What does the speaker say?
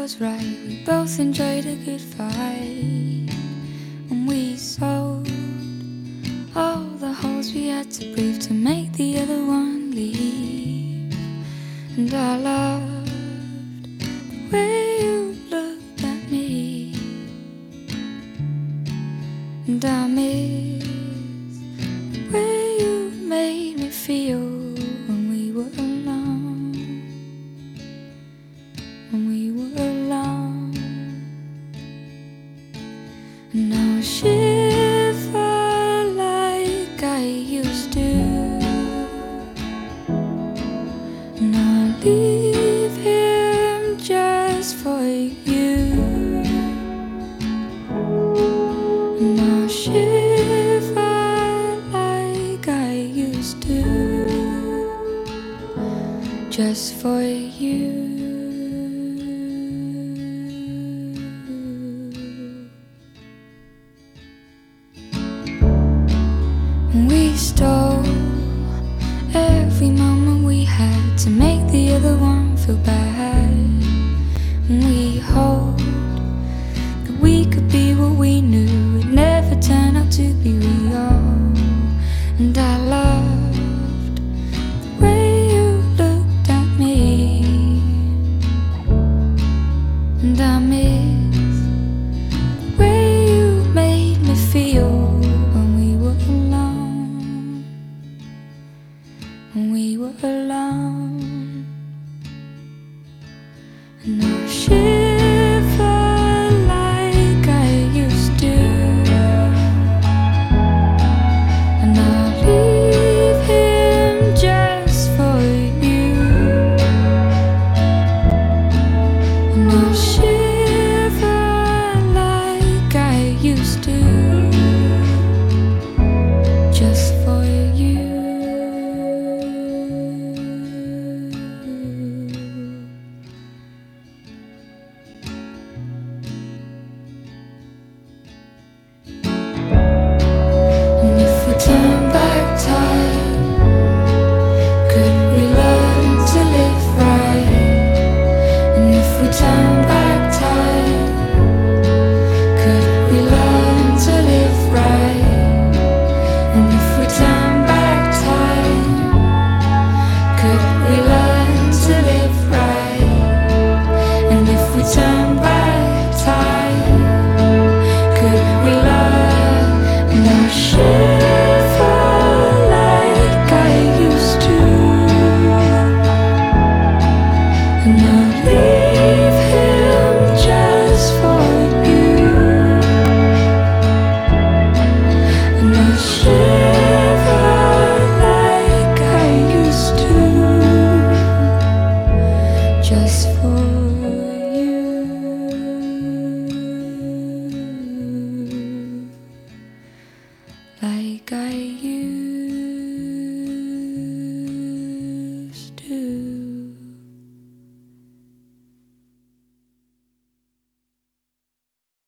was right. We both enjoyed a good fight, and we sold all the holes we had to breathe to make the other one leave. And I loved the way you looked at me, and I miss the way you made me feel when we were alone, when we were alone. And now I shiver like I used to, and I leave him just for you. And I shiver like I used to, just for you. We stole every moment we had to make the other one feel bad. And we hoped that we could be what we knew would never turn out to be real. And I loved the way you looked at me, and I miss the way you made me feel when we were alone, when we were alone. And I shiver like I used to, and I'll leave him just for you. And I'll shiver like I used to, just for you. And if we turn back time, could we learn to live right? And if we turn back time, could we learn to live right? And if we turn back time, could we learn to live right? And if we turn back time, could we learn? And I'll shiver like I used to, and I'll leave him just for you. And I'll shiver like I used to, just for you, like I used to.